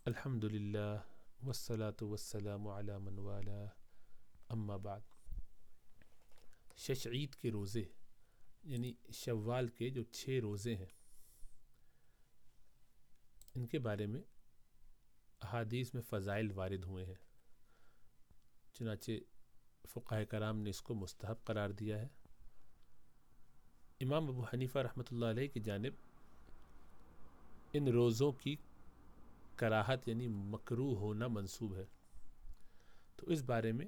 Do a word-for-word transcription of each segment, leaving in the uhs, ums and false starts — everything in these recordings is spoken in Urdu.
الحمد للہ والصلاة والسلام علی من والا، اما بعد۔ شش عید کے روزے یعنی شوال کے جو چھ روزے ہیں، ان کے بارے میں احادیث میں فضائل وارد ہوئے ہیں، چنانچہ فقہاء کرام نے اس کو مستحب قرار دیا ہے۔ امام ابو حنیفہ رحمۃ اللہ علیہ کی جانب ان روزوں کی کراہت یعنی مکروہ ہونا منسوب ہے، تو اس بارے میں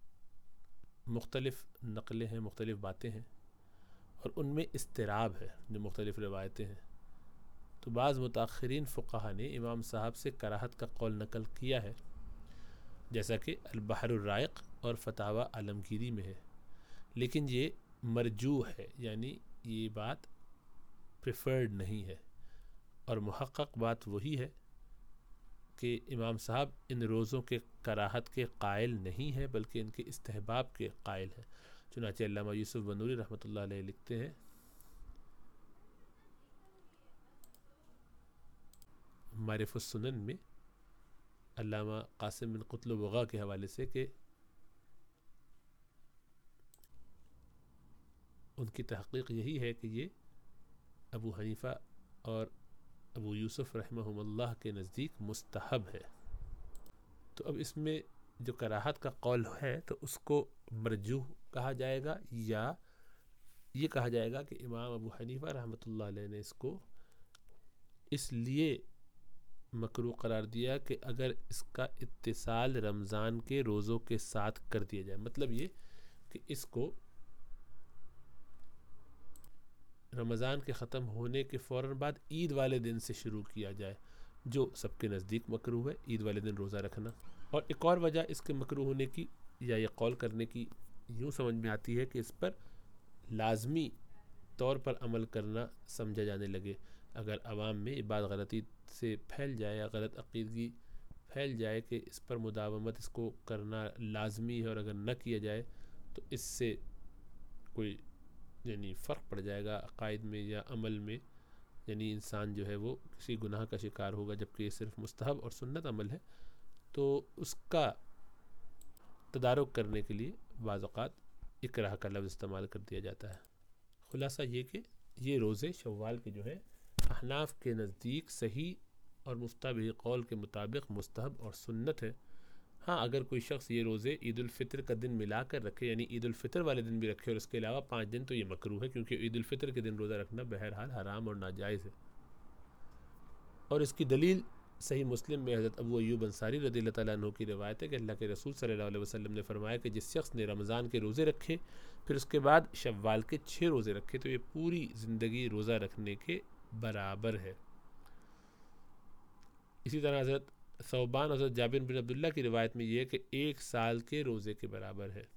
مختلف نقلیں ہیں، مختلف باتیں ہیں، اور ان میں اضطراب ہے جو مختلف روایتیں ہیں۔ تو بعض متاخرین فقہا نے امام صاحب سے کراہت کا قول نقل کیا ہے، جیسا کہ البحر الرائق اور فتاوی عالمگیری میں ہے، لیکن یہ مرجوح ہے، یعنی یہ بات پریفرڈ نہیں ہے، اور محقق بات وہی ہے کہ امام صاحب ان روزوں کے کراہت کے قائل نہیں ہے بلکہ ان کے استحباب کے قائل ہیں۔ چنانچہ علامہ یوسف بنوری رحمۃ اللہ علیہ لکھتے ہیں معرف السنن میں علامہ قاسم بن قتل وغا کے حوالے سے کہ ان کی تحقیق یہی ہے کہ یہ ابو حنیفہ اور ابو یوسف رحمہم اللہ کے نزدیک مستحب ہے۔ تو اب اس میں جو کراہت کا قول ہے تو اس کو مرجوح کہا جائے گا، یا یہ کہا جائے گا کہ امام ابو حنیفہ رحمۃ اللہ علیہ نے اس کو اس لیے مکروہ قرار دیا کہ اگر اس کا اتصال رمضان کے روزوں کے ساتھ کر دیا جائے، مطلب یہ کہ اس کو رمضان کے ختم ہونے کے فوراً بعد عید والے دن سے شروع کیا جائے، جو سب کے نزدیک مکروہ ہے، عید والے دن روزہ رکھنا۔ اور ایک اور وجہ اس کے مکروہ ہونے کی یا یہ قول کرنے کی یوں سمجھ میں آتی ہے کہ اس پر لازمی طور پر عمل کرنا سمجھا جانے لگے۔ اگر عوام میں یہ بات غلطی سے پھیل جائے یا غلط عقیدگی پھیل جائے کہ اس پر مداومت اس کو کرنا لازمی ہے، اور اگر نہ کیا جائے تو اس سے کوئی یعنی فرق پڑ جائے گا عقائد میں یا عمل میں، یعنی انسان جو ہے وہ کسی گناہ کا شکار ہوگا، جبکہ یہ صرف مستحب اور سنت عمل ہے، تو اس کا تدارک کرنے کے لیے بعض اوقات اکراہ کا لفظ استعمال کر دیا جاتا ہے۔ خلاصہ یہ کہ یہ روزے شوال کے جو ہے احناف کے نزدیک صحیح اور مفتبح قول کے مطابق مستحب اور سنت ہے۔ ہاں، اگر کوئی شخص یہ روزے عید الفطر کا دن ملا کر رکھے، یعنی عید الفطر والے دن بھی رکھے اور اس کے علاوہ پانچ دن، تو یہ مکروہ ہے، کیونکہ عید الفطر کے دن روزہ رکھنا بہرحال حرام اور ناجائز ہے۔ اور اس کی دلیل صحیح مسلم میں حضرت ابو ایوب انصاری رضی اللہ تعالیٰ عنہ کی روایت ہے کہ اللہ کے رسول صلی اللہ علیہ وسلم نے فرمایا کہ جس شخص نے رمضان کے روزے رکھے پھر اس کے بعد شوال کے چھ روزے رکھے تو یہ پوری زندگی روزہ رکھنے کے برابر ہے۔ اسی طرح حضرت ثوبان حضرت جابر بن عبداللہ کی روایت میں یہ ہے کہ ایک سال کے روزے کے برابر ہے۔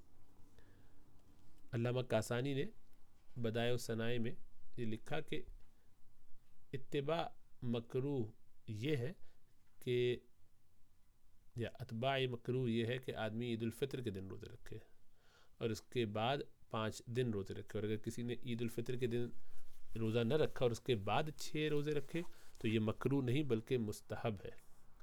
علامہ کاسانی نے بدائع الصنائع میں یہ لکھا کہ اتباع مکروہ یہ ہے کہ یا اتباع مکروہ یہ ہے کہ آدمی عید الفطر کے دن روزے رکھے اور اس کے بعد پانچ دن روزے رکھے، اور اگر کسی نے عید الفطر کے دن روزہ نہ رکھا اور اس کے بعد چھ روزے رکھے تو یہ مکروہ نہیں بلکہ مستحب ہے۔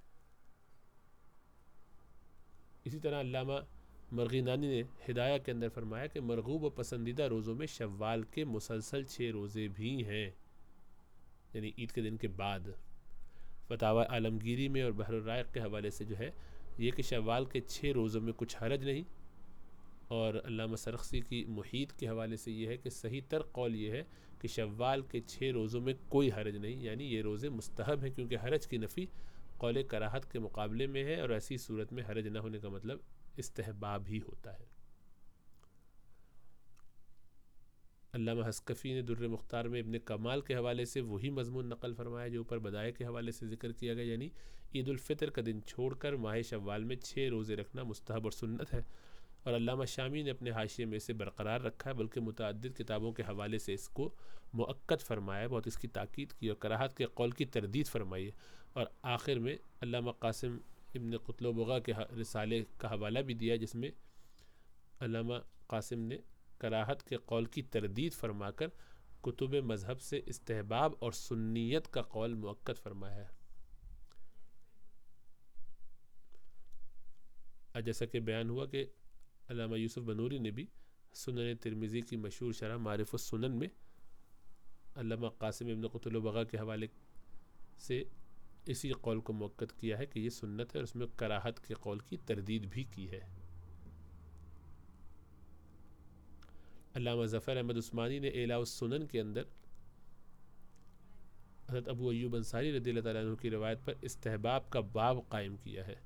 اسی طرح علامہ مرغینانی نے ہدایہ کے اندر فرمایا کہ مرغوب و پسندیدہ روزوں میں شوال کے مسلسل چھ روزے بھی ہیں، یعنی عید کے دن کے بعد۔ فتاوی عالمگیری میں اور بحر الرائق کے حوالے سے جو ہے یہ کہ شوال کے چھ روزوں میں کچھ حرج نہیں، اور علامہ سرخسی کی محیط کے حوالے سے یہ ہے کہ صحیح تر قول یہ ہے کہ شوال کے چھ روزوں میں کوئی حرج نہیں، یعنی یہ روزے مستحب ہیں، کیونکہ حرج کی نفی قول کراہت کے مقابلے میں ہے، اور ایسی صورت میں حرج نہ ہونے کا مطلب استحباب ہی ہوتا ہے۔ علامہ حسکفی نے در مختار میں ابن کمال کے حوالے سے وہی مضمون نقل فرمایا جو اوپر بدائع کے حوالے سے ذکر کیا گیا، یعنی عید الفطر کا دن چھوڑ کر ماہ شوال میں چھ روزے رکھنا مستحب اور سنت ہے، اور علامہ شامی نے اپنے حاشیے میں اسے برقرار رکھا ہے، بلکہ متعدد کتابوں کے حوالے سے اس کو مؤکد فرمایا ہے، بہت اس کی تاکید کی اور کراہت کے قول کی تردید فرمائی ہے، اور آخر میں علامہ قاسم ابن قتلبغہ کے رسالے کا حوالہ بھی دیا جس میں علامہ قاسم نے کراہت کے قول کی تردید فرما کر کتب مذہب سے استحباب اور سنیت کا قول مؤکد فرمایا ہے۔ جیسا کہ بیان ہوا کہ علامہ یوسف بنوری نے بھی سنن ترمذی کی مشہور شرح معارف السنن میں علامہ قاسم ابن قتل بغا کے حوالے سے اسی قول کو مؤکد کیا ہے کہ یہ سنت ہے، اور اس میں کراہت کے قول کی تردید بھی کی ہے۔ علامہ ظفر احمد عثمانی نے اعلاء السنن کے اندر حضرت ابو ایوب انصاری رضی اللہ تعالیٰ عنہ کی روایت پر استحباب کا باب قائم کیا ہے،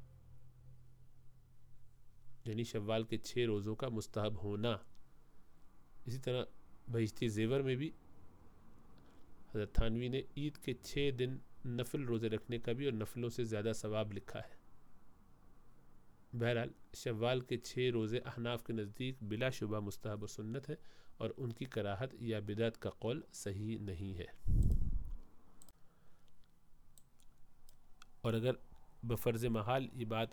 یعنی شوال کے چھ روزوں کا مستحب ہونا۔ اسی طرح بہشتی زیور میں بھی حضرت تھانوی نے عید کے چھ دن نفل روزے رکھنے کا بھی اور نفلوں سے زیادہ ثواب لکھا ہے۔ بہرحال شوال کے چھ روزے احناف کے نزدیک بلا شبہ مستحب و سنت ہے، اور ان کی کراہت یا بدعت کا قول صحیح نہیں ہے۔ اور اگر بفرض محال یہ بات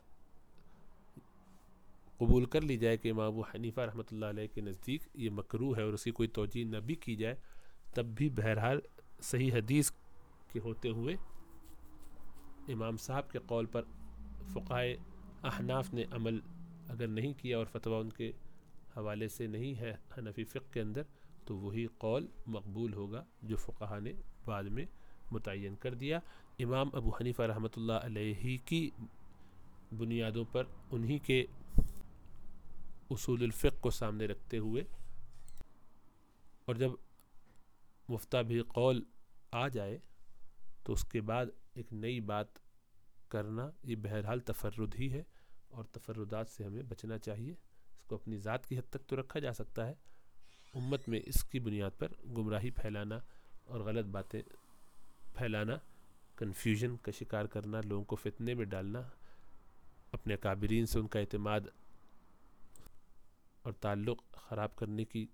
قبول کر لی جائے کہ امام ابو حنیفہ رحمۃ اللہ علیہ کے نزدیک یہ مکروہ ہے اور اس کی کوئی توجیہ نہ بھی کی جائے، تب بھی بہرحال صحیح حدیث کے ہوتے ہوئے امام صاحب کے قول پر فقہائے احناف نے عمل اگر نہیں کیا اور فتویٰ ان کے حوالے سے نہیں ہے حنفی فقہ کے اندر، تو وہی قول مقبول ہوگا جو فقہا نے بعد میں متعین کر دیا۔ امام ابو حنیفہ رحمۃ اللہ علیہ کی بنیادوں پر انہی کے اصول الفقہ کو سامنے رکھتے ہوئے، اور جب مفتہ بھی قول آ جائے تو اس کے بعد ایک نئی بات کرنا یہ بہرحال تفرد ہی ہے، اور تفردات سے ہمیں بچنا چاہیے۔ اس کو اپنی ذات کی حد تک تو رکھا جا سکتا ہے، امت میں اس کی بنیاد پر گمراہی پھیلانا اور غلط باتیں پھیلانا، کنفیوژن کا شکار کرنا، لوگوں کو فتنے میں ڈالنا، اپنے اکابرین سے ان کا اعتماد اور تعلق خراب کرنے کی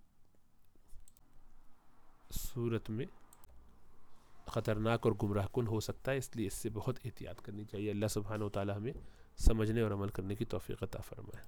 صورت میں خطرناک اور گمراہ کن ہو سکتا ہے، اس لیے اس سے بہت احتیاط کرنی چاہیے۔ اللہ سبحانہ و تعالی ہمیں سمجھنے اور عمل کرنے کی توفیق عطا فرمائے۔